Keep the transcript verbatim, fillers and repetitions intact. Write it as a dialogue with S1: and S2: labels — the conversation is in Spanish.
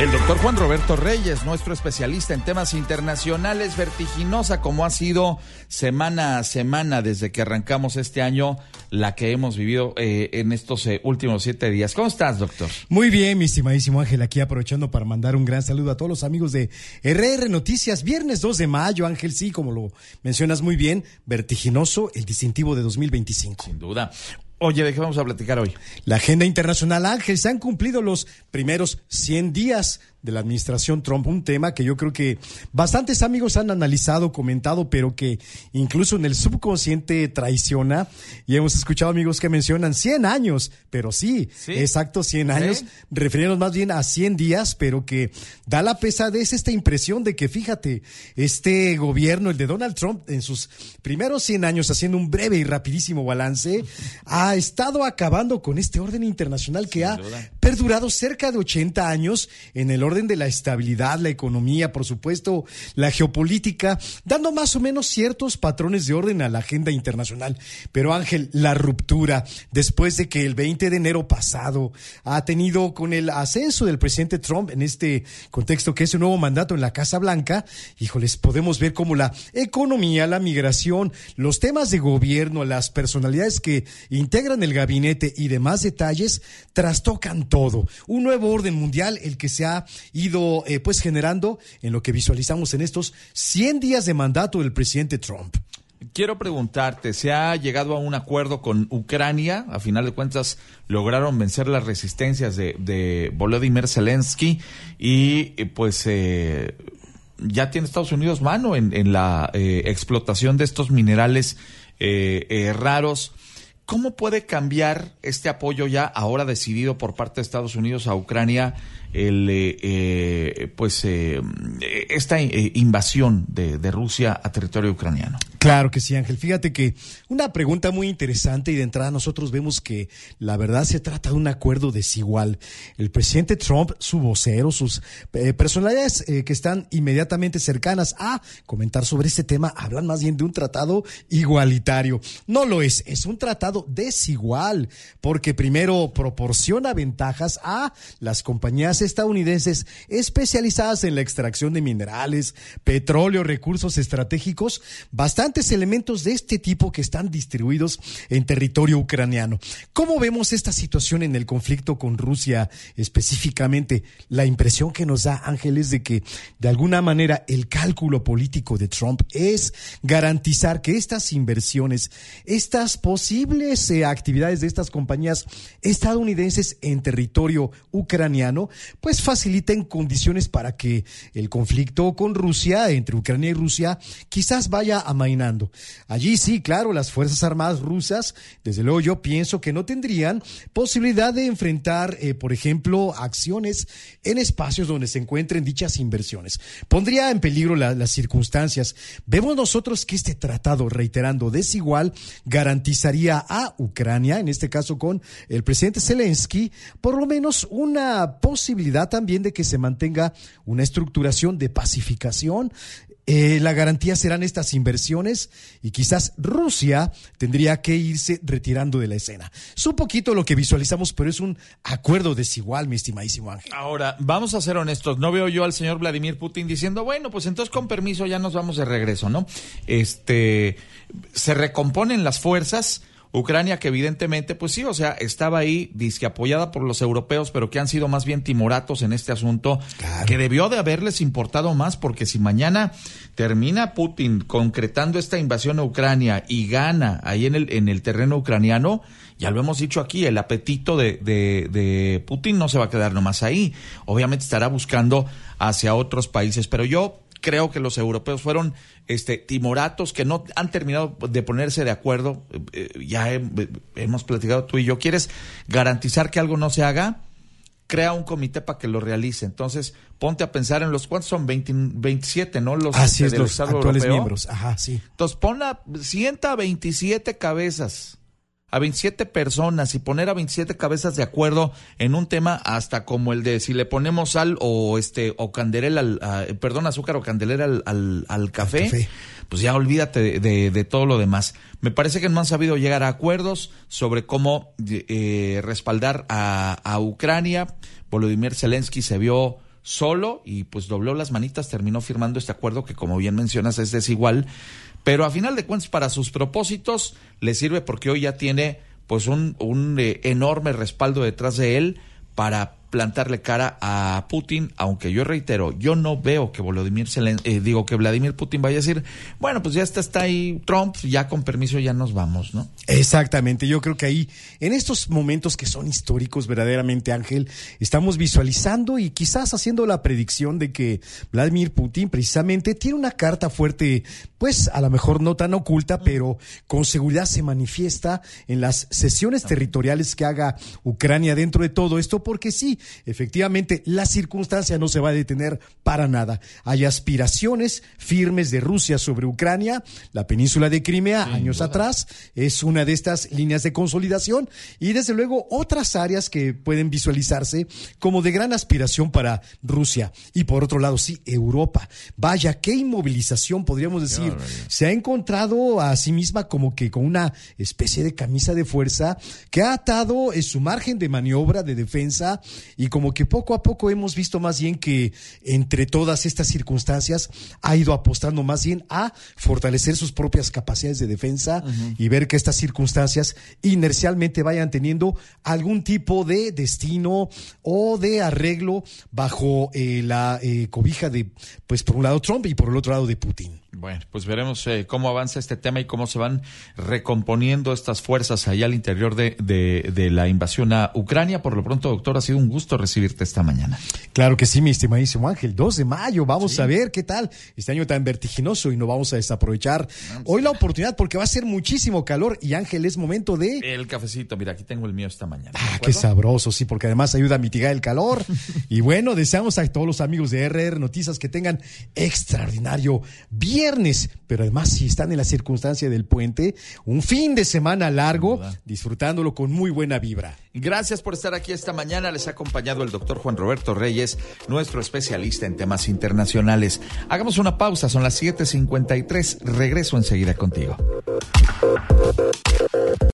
S1: El doctor Juan Roberto Reyes, nuestro especialista en temas internacionales, vertiginosa como ha sido semana a semana desde que arrancamos este año, la que hemos vivido eh, en estos eh, últimos siete días. ¿Cómo estás, doctor?
S2: Muy bien, mi estimadísimo Ángel, aquí aprovechando para mandar un gran saludo a todos los amigos de R R Noticias. Viernes dos de mayo, Ángel, sí, como lo mencionas muy bien, vertiginoso, el distintivo de dos mil veinticinco.
S1: Sin duda. Oye, ¿de qué vamos a platicar hoy?
S2: La agenda internacional, Ángel, se han cumplido los primeros cien días de la administración Trump, un tema que yo creo que bastantes amigos han analizado, comentado, pero que incluso en el subconsciente traiciona, y hemos escuchado amigos que mencionan cien años, pero sí, ¿sí? Exacto, cien años, ¿sí? Refiriéndonos más bien a cien días, pero que da la pesadez esta impresión de que, fíjate, este gobierno, el de Donald Trump, en sus primeros cien años, haciendo un breve y rapidísimo balance, ha estado acabando con este orden internacional que Sin ha duda. perdurado cerca de ochenta años en el orden de la estabilidad, la economía, por supuesto, la geopolítica, dando más o menos ciertos patrones de orden a la agenda internacional. Pero Ángel, la ruptura, después de que el veinte de enero pasado ha tenido con el ascenso del presidente Trump en este contexto que es un nuevo mandato en la Casa Blanca, híjoles, podemos ver cómo la economía, la migración, los temas de gobierno, las personalidades que integran el gabinete y demás detalles trastocan todo. Un nuevo orden mundial, el que se ha ido eh, pues generando en lo que visualizamos en estos cien días de mandato del presidente Trump.
S1: Quiero preguntarte, ¿se ha llegado a un acuerdo con Ucrania? A final de cuentas, lograron vencer las resistencias de, de Volodymyr Zelensky y eh, pues eh, ya tiene Estados Unidos mano en, en la eh, explotación de estos minerales eh, eh, raros. ¿Cómo puede cambiar este apoyo ya ahora decidido por parte de Estados Unidos a Ucrania el eh, eh, pues eh, esta eh, invasión de, de Rusia a territorio ucraniano?
S2: Claro que sí, Ángel. Fíjate que una pregunta muy interesante, y de entrada nosotros vemos que la verdad se trata de un acuerdo desigual. El presidente Trump, su vocero, sus eh, personalidades eh, que están inmediatamente cercanas a comentar sobre este tema, hablan más bien de un tratado igualitario. No lo es, es un tratado desigual, porque primero proporciona ventajas a las compañías estadounidenses especializadas en la extracción de minerales, petróleo, recursos estratégicos, bastantes elementos de este tipo que están distribuidos en territorio ucraniano. ¿Cómo vemos esta situación en el conflicto con Rusia específicamente? La impresión que nos da, Ángel, es de que de alguna manera el cálculo político de Trump es garantizar que estas inversiones, estas posibles eh, actividades de estas compañías estadounidenses en territorio ucraniano, pues faciliten condiciones para que el conflicto con Rusia, entre Ucrania y Rusia, quizás vaya amainando. Allí sí, claro, las Fuerzas Armadas rusas, desde luego yo pienso que no tendrían posibilidad de enfrentar, eh, por ejemplo, acciones en espacios donde se encuentren dichas inversiones. Pondría en peligro la, las circunstancias. Vemos nosotros que este tratado, reiterando, desigual, garantizaría a Ucrania, en este caso con el presidente Zelensky, por lo menos una posibilidad también de que se mantenga una estructuración de pacificación. Eh, la garantía serán estas inversiones y quizás Rusia tendría que irse retirando de la escena. Es un poquito lo que visualizamos, pero es un acuerdo desigual, mi estimadísimo Ángel.
S1: Ahora, vamos a ser honestos, no veo yo al señor Vladimir Putin diciendo, bueno, pues entonces con permiso ya nos vamos de regreso, ¿no? Este, se recomponen las fuerzas. Ucrania, que evidentemente, pues sí, o sea, estaba ahí, disque apoyada por los europeos, pero que han sido más bien timoratos en este asunto, claro, que debió de haberles importado más, porque si mañana termina Putin concretando esta invasión a Ucrania y gana ahí en el, en el terreno ucraniano, ya lo hemos dicho aquí, el apetito de, de, de Putin no se va a quedar nomás ahí, obviamente estará buscando hacia otros países, pero yo creo que los europeos fueron este timoratos que no han terminado de ponerse de acuerdo. Eh, ya he, hemos platicado tú y yo. ¿Quieres garantizar que algo no se haga? Crea un comité para que lo realice. Entonces, ponte a pensar en los, ¿cuántos son? veinte, veintisiete, ¿no? Los,
S2: Así
S1: este,
S2: es,
S1: del
S2: los
S1: Estado
S2: actuales
S1: europeo.
S2: miembros. Ajá, sí.
S1: Entonces, pon la, sienta a veintisiete cabezas, a veintisiete personas y poner a veintisiete cabezas de acuerdo en un tema hasta como el de si le ponemos sal o este o candelera al, a, perdón, azúcar o candelera al, al, al café, café, pues ya olvídate de, de, de todo lo demás. Me parece que no han sabido llegar a acuerdos sobre cómo eh, respaldar a, a Ucrania. Volodymyr Zelensky se vio solo y pues dobló las manitas, terminó firmando este acuerdo que, como bien mencionas, es desigual, pero a final de cuentas para sus propósitos le sirve porque hoy ya tiene pues un, un eh, enorme respaldo detrás de él para plantarle cara a Putin, aunque yo reitero, yo no veo que Volodymyr Zelen- eh, digo que Vladimir Putin vaya a decir, bueno, pues ya está, está ahí Trump, ya con permiso ya nos vamos, ¿no?
S2: Exactamente, yo creo que ahí, en estos momentos que son históricos verdaderamente, Ángel, estamos visualizando y quizás haciendo la predicción de que Vladimir Putin precisamente tiene una carta fuerte, pues a lo mejor no tan oculta, pero con seguridad se manifiesta en las cesiones territoriales que haga Ucrania dentro de todo esto, porque sí, efectivamente, la circunstancia no se va a detener para nada. Hay aspiraciones firmes de Rusia sobre Ucrania. La península de Crimea, sí, años duda. atrás, es una de estas líneas de consolidación y desde luego otras áreas que pueden visualizarse como de gran aspiración para Rusia. Y por otro lado, sí, Europa. Vaya, qué inmovilización, podríamos decir. Se ha encontrado a sí misma como que con una especie de camisa de fuerza que ha atado en su margen de maniobra, de defensa, y como que poco a poco hemos visto más bien que entre todas estas circunstancias ha ido apostando más bien a fortalecer sus propias capacidades de defensa uh-huh. y ver que estas circunstancias inercialmente vayan teniendo algún tipo de destino o de arreglo bajo eh, la eh, cobija de, pues por un lado Trump y por el otro lado de Putin.
S1: Bueno, pues veremos eh, cómo avanza este tema y cómo se van recomponiendo estas fuerzas allá al interior de, de, de la invasión a Ucrania. Por lo pronto, doctor, ha sido un gusto recibirte esta mañana.
S2: Claro que sí, mi estimadísimo Ángel. dos de mayo, vamos sí. a ver qué tal este año tan vertiginoso y no vamos a desaprovechar vamos hoy a... la oportunidad porque va a ser muchísimo calor y Ángel, es momento de...
S1: El cafecito, mira, aquí tengo el mío esta mañana.
S2: Ah, qué sabroso, sí, porque además ayuda a mitigar el calor. Y bueno, deseamos a todos los amigos de R R Noticias que tengan extraordinario viernes. Pero además, si están en la circunstancia del puente, un fin de semana largo, disfrutándolo con muy buena vibra.
S1: Gracias por estar aquí esta mañana. Les ha acompañado el doctor Juan Roberto Reyes, nuestro especialista en temas internacionales. Hagamos una pausa, son las siete cincuenta y tres. Regreso enseguida contigo.